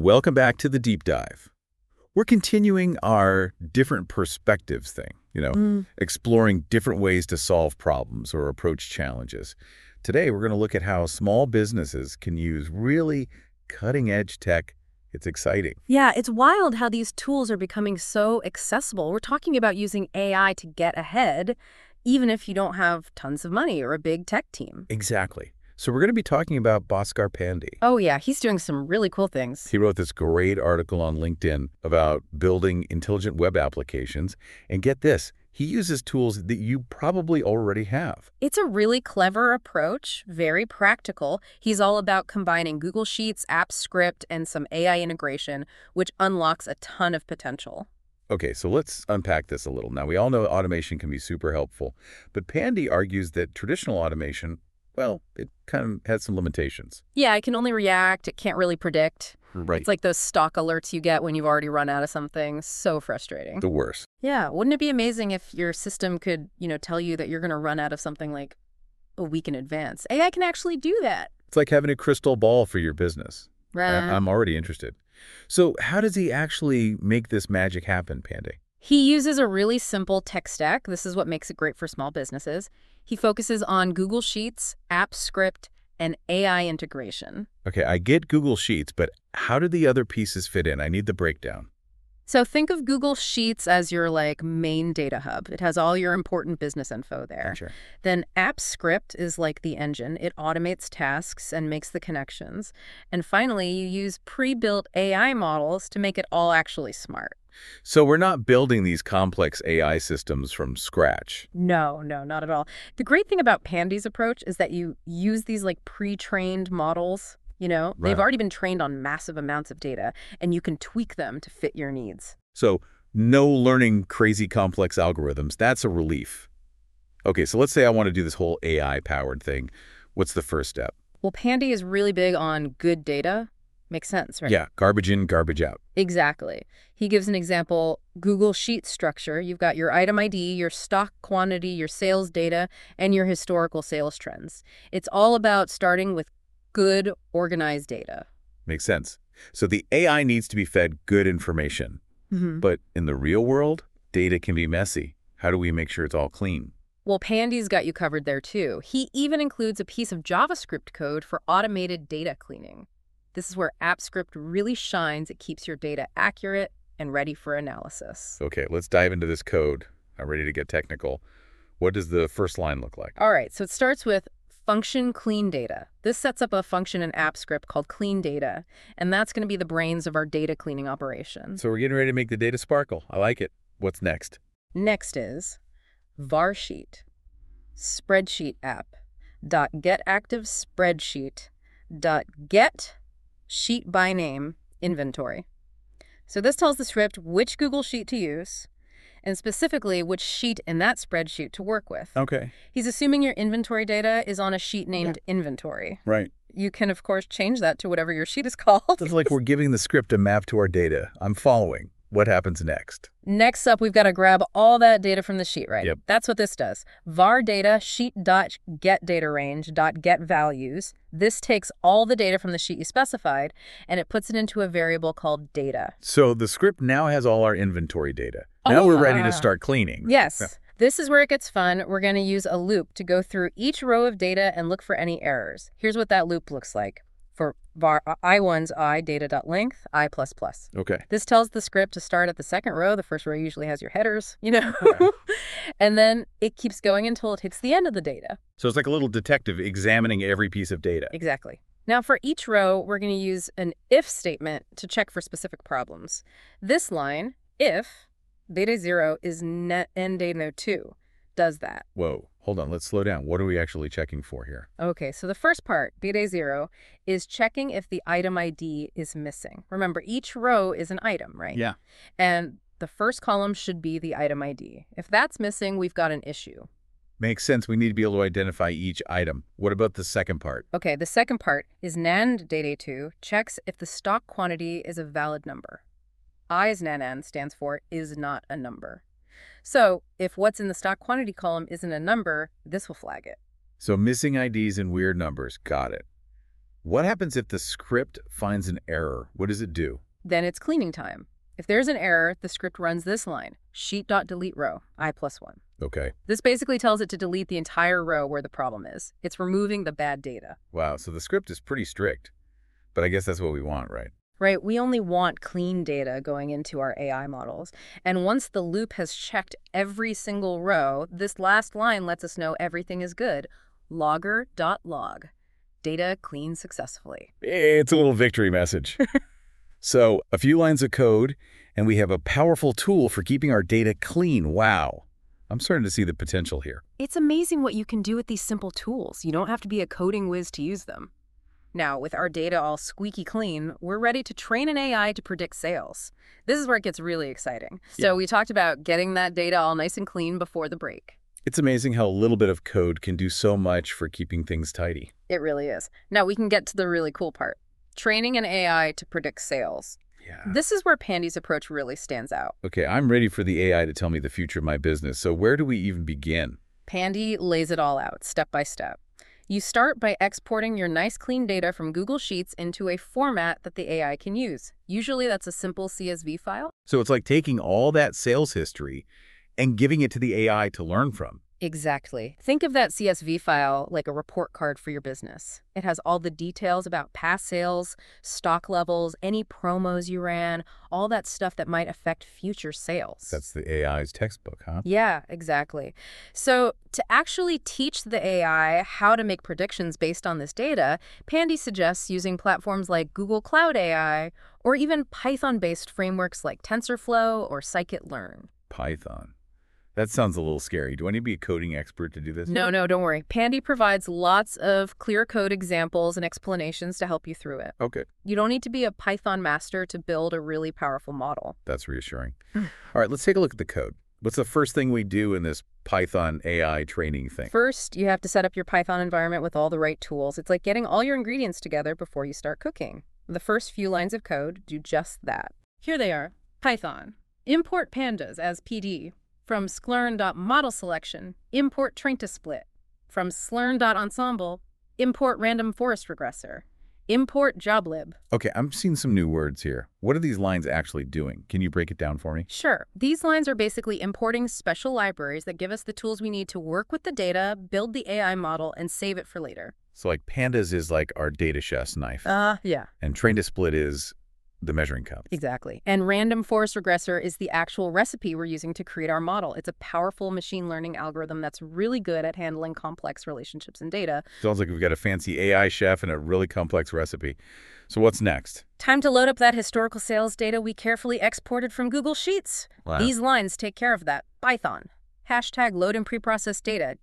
Welcome back to the deep dive. We're continuing our different perspectives thing, exploring different ways to solve problems or approach challenges. Today, we're going to look at how small businesses can use really cutting-edge tech. It's exciting. Yeah, it's wild how these tools are becoming so accessible. We're talking about using AI to get ahead, even if you don't have tons of money or a big tech team. Exactly. So we're going to be talking about Bhaskar Pandey. Oh yeah, he's doing some really cool things. He wrote this great article on LinkedIn about building intelligent web applications. And get this, he uses tools that you probably already have. It's a really clever approach, very practical. He's all about combining Google Sheets, AppScript, and some AI integration, which unlocks a ton of potential. Okay, so let's unpack this a little. Now, we all know automation can be super helpful, but Pandey argues that traditional automation, well, it kind of has some limitations. Yeah, it can only react. It can't really predict. Right. It's like those stock alerts you get when you've already run out of something. So frustrating. The worst. Yeah, wouldn't it be amazing if your system could, tell you that you're going to run out of something like a week in advance? AI can actually do that. It's like having a crystal ball for your business. Right. I'm already interested. So how does he actually make this magic happen, Pandey? He uses a really simple tech stack. This is what makes it great for small businesses. He focuses on Google Sheets, AppScript, and AI integration. Okay, I get Google Sheets, but how do the other pieces fit in? I need the breakdown. So think of Google Sheets as your main data hub. It has all your important business info there. Sure. Then AppScript is like the engine. It automates tasks and makes the connections. And finally, you use pre-built AI models to make it all actually smart. So we're not building these complex AI systems from scratch. No, not at all. The great thing about Pandey's approach is that you use these pre-trained models. Right. They've already been trained on massive amounts of data, and you can tweak them to fit your needs. So no learning crazy complex algorithms. That's a relief. Okay, so let's say I want to do this whole AI-powered thing. What's the first step? Well, Pandey is really big on good data. Makes sense, right? Yeah, garbage in, garbage out. Exactly. He gives an example, Google Sheets structure. You've got your item ID, your stock quantity, your sales data, and your historical sales trends. It's all about starting with good, organized data. Makes sense. So the AI needs to be fed good information. But in the real world, data can be messy. How do we make sure it's all clean? Well, Pandey's got you covered there too. He even includes a piece of JavaScript code for automated data cleaning. This is where AppScript really shines. It keeps your data accurate and ready for analysis. Okay, let's dive into this code. I'm ready to get technical. What does the first line look like? All right, so it starts with function clean data. This sets up a function in AppScript called clean data, and that's going to be the brains of our data cleaning operation. So we're getting ready to make the data sparkle. I like it. What's next? Next is var sheet, spreadsheet app, .get active spreadsheet, .get sheet by name inventory. So this tells the script which Google Sheet to use, and specifically which sheet in that spreadsheet to work with. Okay. He's assuming your inventory data is on a sheet named inventory. Right. You can, of course, change that to whatever your sheet is called. It's like we're giving the script a map to our data. I'm following. What happens next? Next up, we've got to grab all that data from the sheet, right? Yep. That's what this does. var data sheet.getDataRange.getValues. This takes all the data from the sheet you specified, and it puts it into a variable called data. So the script now has all our inventory data. Now we're ready to start cleaning. Yes. Yeah. This is where it gets fun. We're going to use a loop to go through each row of data and look for any errors. Here's what that loop looks like. For var I1's I data.length, I++. Okay. This tells the script to start at the second row. The first row usually has your headers, and then it keeps going until it hits the end of the data. So it's like a little detective examining every piece of data. Exactly. Now for each row, we're going to use an if statement to check for specific problems. This line, if data 0 is net and data 2, does that. Whoa. Hold on. Let's slow down. What are we actually checking for here? Okay, so the first part, data 0, is checking if the item ID is missing. Remember, each row is an item, right? Yeah. And the first column should be the item ID. If that's missing, we've got an issue. Makes sense. We need to be able to identify each item. What about the second part? Okay, the second part is NAND data 2 checks if the stock quantity is a valid number. I's NAND stands for is not a number. So if what's in the stock quantity column isn't a number, this will flag it. So missing IDs and weird numbers. Got it. What happens if the script finds an error? What does it do? Then it's cleaning time. If there's an error, the script runs this line, sheet.delete row, I+1. Okay. This basically tells it to delete the entire row where the problem is. It's removing the bad data. Wow, so the script is pretty strict. But I guess that's what we want, right? Right, we only want clean data going into our AI models. And once the loop has checked every single row, this last line lets us know everything is good. Logger.log. Data cleaned successfully. It's a little victory message. So, a few lines of code, and we have a powerful tool for keeping our data clean. Wow. I'm starting to see the potential here. It's amazing what you can do with these simple tools. You don't have to be a coding whiz to use them. Now, with our data all squeaky clean, we're ready to train an AI to predict sales. This is where it gets really exciting. So we talked about getting that data all nice and clean before the break. It's amazing how a little bit of code can do so much for keeping things tidy. It really is. Now we can get to the really cool part. Training an AI to predict sales. Yeah. This is where Pandy's approach really stands out. Okay, I'm ready for the AI to tell me the future of my business. So where do we even begin? Pandy lays it all out, step by step. You start by exporting your nice clean data from Google Sheets into a format that the AI can use. Usually that's a simple CSV file. So it's like taking all that sales history and giving it to the AI to learn from. Exactly. Think of that CSV file like a report card for your business. It has all the details about past sales, stock levels, any promos you ran, all that stuff that might affect future sales. That's the AI's textbook, huh? Yeah, exactly. So to actually teach the AI how to make predictions based on this data, Pandy suggests using platforms like Google Cloud AI or even Python-based frameworks like TensorFlow or Scikit-learn. Python. That sounds a little scary. Do I need to be a coding expert to do this? No, don't worry. Pandy provides lots of clear code examples and explanations to help you through it. Okay. You don't need to be a Python master to build a really powerful model. That's reassuring. All right, let's take a look at the code. What's the first thing we do in this Python AI training thing? First, you have to set up your Python environment with all the right tools. It's like getting all your ingredients together before you start cooking. The first few lines of code do just that. Here they are. Python. Import pandas as PD. From sklearn.model-selection, import train to split. From slurn.ensemble, import random forest regressor. Import joblib. Okay, I'm seeing some new words here. What are these lines actually doing? Can you break it down for me? Sure. These lines are basically importing special libraries that give us the tools we need to work with the data, build the AI model, and save it for later. So like pandas is like our data chef's knife. Yeah. And train to split is the measuring cup. Exactly. And random forest regressor is the actual recipe we're using to create our model. It's a powerful machine learning algorithm that's really good at handling complex relationships and data. Sounds like we've got a fancy AI chef and a really complex recipe. So what's next? Time to load up that historical sales data we carefully exported from Google Sheets. Wow. These lines take care of that. Python. Hashtag load and preprocess data,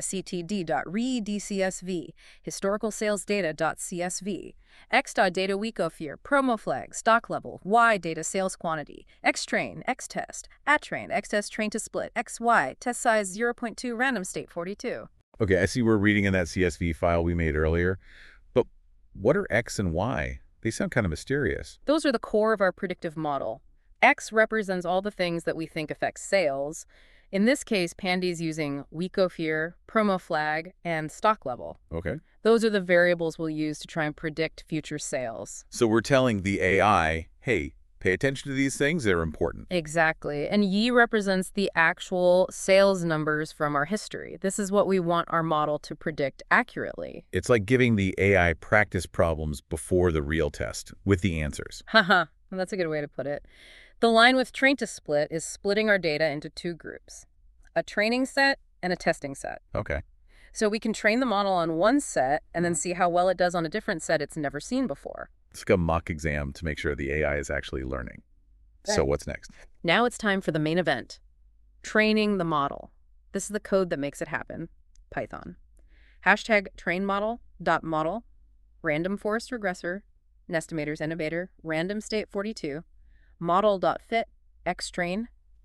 data.ctd.readcsv, historical sales data.csv, x.data-weekofyear, promo flag, stock level, y data sales quantity, xtrain, xtest, attrain, xtest train to split, xy, test size 0.2, random state 42. Okay, I see we're reading in that CSV file we made earlier. But what are X and Y? They sound kind of mysterious. Those are the core of our predictive model. X represents all the things that we think affect sales. In this case, Pandy's using week of year, promo flag, and stock level. Okay. Those are the variables we'll use to try and predict future sales. So we're telling the AI, hey, pay attention to these things. They're important. Exactly. And Y represents the actual sales numbers from our history. This is what we want our model to predict accurately. It's like giving the AI practice problems before the real test with the answers. Haha, that's a good way to put it. The line with train to split is splitting our data into two groups, a training set and a testing set. Okay. So we can train the model on one set and then see how well it does on a different set it's never seen before. It's like a mock exam to make sure the AI is actually learning. So Right. what's next? Now it's time for the main event, training the model. This is the code that makes it happen, Python. Hashtag trainModel.model, random forest regressor, nestimators innovator, random state 42, model.fit, xtrain,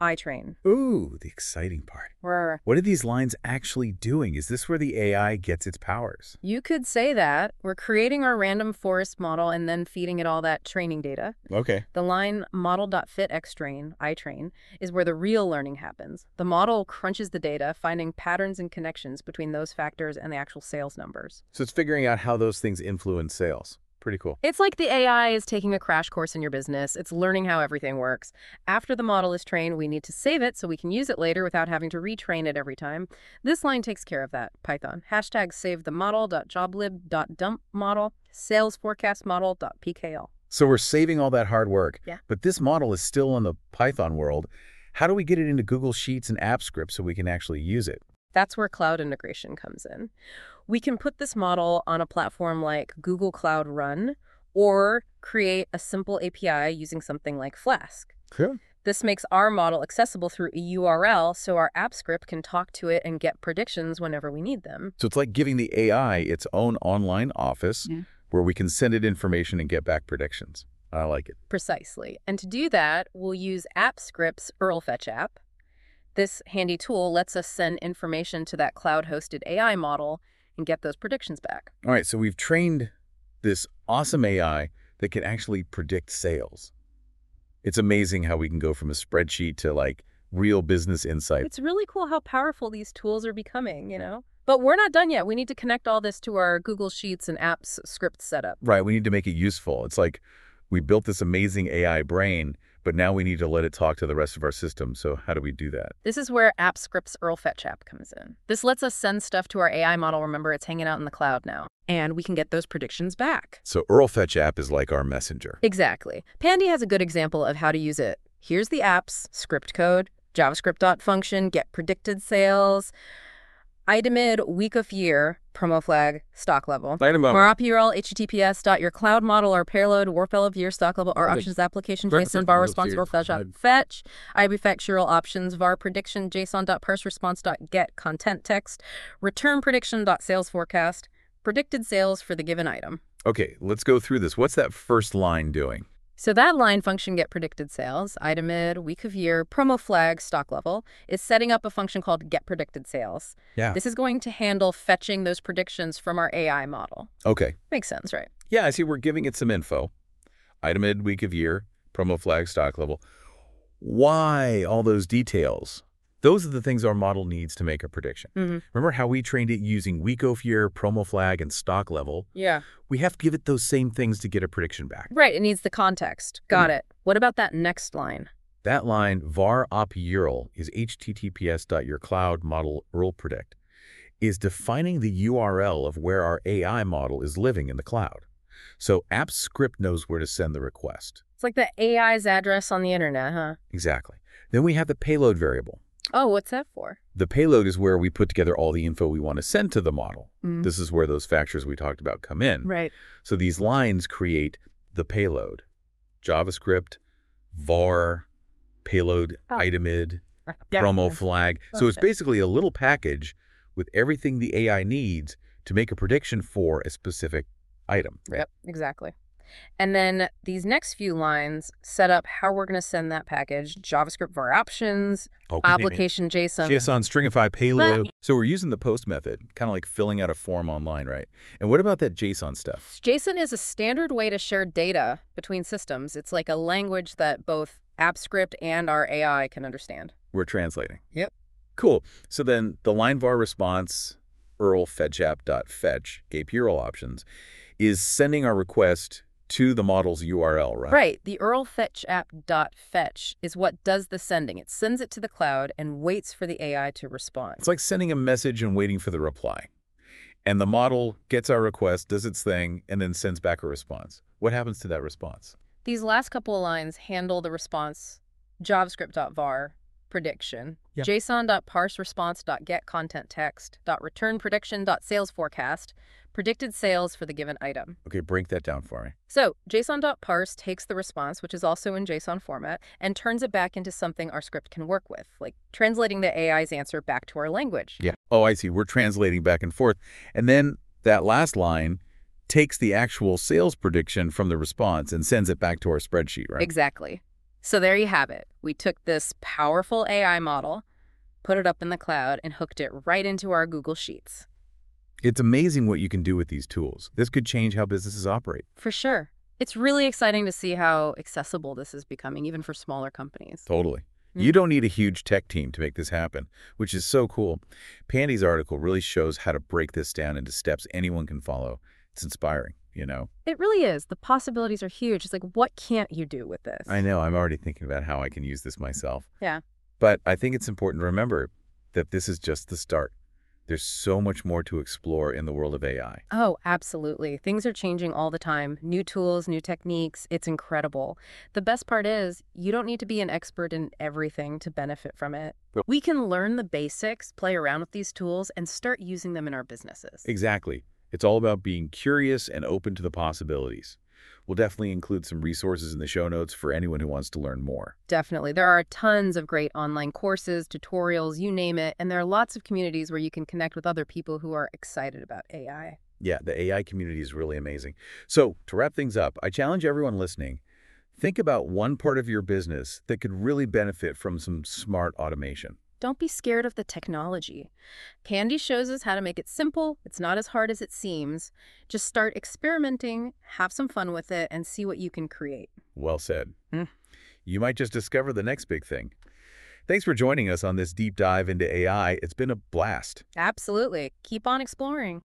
iTrain. Ooh, the exciting part. What are these lines actually doing? Is this where the AI gets its powers? You could say that. We're creating our random forest model and then feeding it all that training data. Okay. The line model.fit_xtrain, iTrain, is where the real learning happens. The model crunches the data, finding patterns and connections between those factors and the actual sales numbers. So it's figuring out how those things influence sales. Pretty cool. It's like the AI is taking a crash course in your business. It's learning how everything works. After the model is trained, we need to save it so we can use it later without having to retrain it every time. This line takes care of that. Python. #SaveTheModel.joblib.dumpModel. SalesForecastModel.pkl. So we're saving all that hard work. Yeah. But this model is still in the Python world. How do we get it into Google Sheets and AppScript so we can actually use it? That's where cloud integration comes in. We can put this model on a platform like Google Cloud Run or create a simple API using something like Flask. Sure. This makes our model accessible through a URL so our app script can talk to it and get predictions whenever we need them. So it's like giving the AI its own online office where we can send it information and get back predictions. I like it. Precisely. And to do that, we'll use AppScript's URLFetch app. This handy tool lets us send information to that cloud-hosted AI model and get those predictions back. All right, so we've trained this awesome AI that can actually predict sales. It's amazing how we can go from a spreadsheet to like real business insight. It's really cool how powerful these tools are becoming, you know? But we're not done yet. We need to connect all this to our Google Sheets and Apps script setup. Right, we need to make it useful. It's like we built this amazing AI brain, but now we need to let it talk to the rest of our system. So how do we do that? This is where AppScript's URLFetch app comes in. This lets us send stuff to our AI model. Remember, it's hanging out in the cloud now. And we can get those predictions back. So URLFetch app is like our messenger. Exactly. Pandy has a good example of how to use it. Here's the app's script code, javascript.function, get predicted sales, itemid, week of year, promo flag, stock level. Markup URL, https.yourcloud model or payload, warpel of year, stock level, or options application, JSON, var response, fetch, IBFetch, URL options, var prediction, JSON.parse response.get content text, return prediction.sales forecast, predicted sales for the given item. Okay, let's go through this. What's that first line doing? So that line function get predicted sales, itemid, week of year, promo flag, stock level, is setting up a function called get predicted sales. Yeah. This is going to handle fetching those predictions from our AI model. Okay. Makes sense, right? Yeah, I see we're giving it some info. Itemid, week of year, promo flag, stock level. Why all those details? Those are the things our model needs to make a prediction. Remember how we trained it using week of year, promo flag, and stock level? Yeah. We have to give it those same things to get a prediction back. Right, it needs the context. Got it. What about that next line? That line, var op URL, is https.yourcloud-model-URL-predict, is defining the URL of where our AI model is living in the cloud. So AppScript knows where to send the request. It's like the AI's address on the internet, huh? Exactly. Then we have the payload variable. Oh, what's that for? The payload is where we put together all the info we want to send to the model. This is where those factors we talked about come in. Right. So these lines create the payload. JavaScript, var, payload, itemid, promo flag. So it's basically a little package with everything the AI needs to make a prediction for a specific item. Yep, exactly. And then these next few lines set up how we're going to send that package, JavaScript var options, application JSON. JSON stringify payload. So we're using the post method, kind of like filling out a form online, right? And what about that JSON stuff? JSON is a standard way to share data between systems. It's like a language that both AppScript and our AI can understand. We're translating. Yep. Cool. So then the line var response, URL-fetch-app.fetch, GAPE URL options, is sending our request to the model's URL, right? Right. The URL-fetch-app.fetch is what does the sending. It sends it to the cloud and waits for the AI to respond. It's like sending a message and waiting for the reply. And the model gets our request, does its thing, and then sends back a response. What happens to that response? These last couple of lines handle the response javascript.var prediction, json.parse response.get content text, .return prediction.sales forecast, predicted sales for the given item. Okay, break that down for me. So json.parse takes the response, which is also in JSON format, and turns it back into something our script can work with, like translating the AI's answer back to our language. Yeah. Oh, I see. We're translating back and forth. And then that last line takes the actual sales prediction from the response and sends it back to our spreadsheet, right? Exactly. So there you have it. We took this powerful AI model, put it up in the cloud, and hooked it right into our Google Sheets. It's amazing what you can do with these tools. This could change how businesses operate. For sure. It's really exciting to see how accessible this is becoming, even for smaller companies. Totally. Mm. You don't need a huge tech team to make this happen, which is so cool. Pandy's article really shows how to break this down into steps anyone can follow. It's inspiring, you know? It really is. The possibilities are huge. It's like, what can't you do with this? I know. I'm already thinking about how I can use this myself. Yeah. But I think it's important to remember that this is just the start. There's so much more to explore in the world of AI. Oh, absolutely. Things are changing all the time. New tools, new techniques. It's incredible. The best part is you don't need to be an expert in everything to benefit from it. Yep. We can learn the basics, play around with these tools, and start using them in our businesses. Exactly. It's all about being curious and open to the possibilities. We'll definitely include some resources in the show notes for anyone who wants to learn more. Definitely. There are tons of great online courses, tutorials, you name it, and there are lots of communities where you can connect with other people who are excited about AI. Yeah, the AI community is really amazing. So, to wrap things up, I challenge everyone listening, think about one part of your business that could really benefit from some smart automation. Don't be scared of the technology. Pandy shows us how to make it simple. It's not as hard as it seems. Just start experimenting, have some fun with it, and see what you can create. Well said. Hmm. You might just discover the next big thing. Thanks for joining us on this deep dive into AI. It's been a blast. Absolutely. Keep on exploring.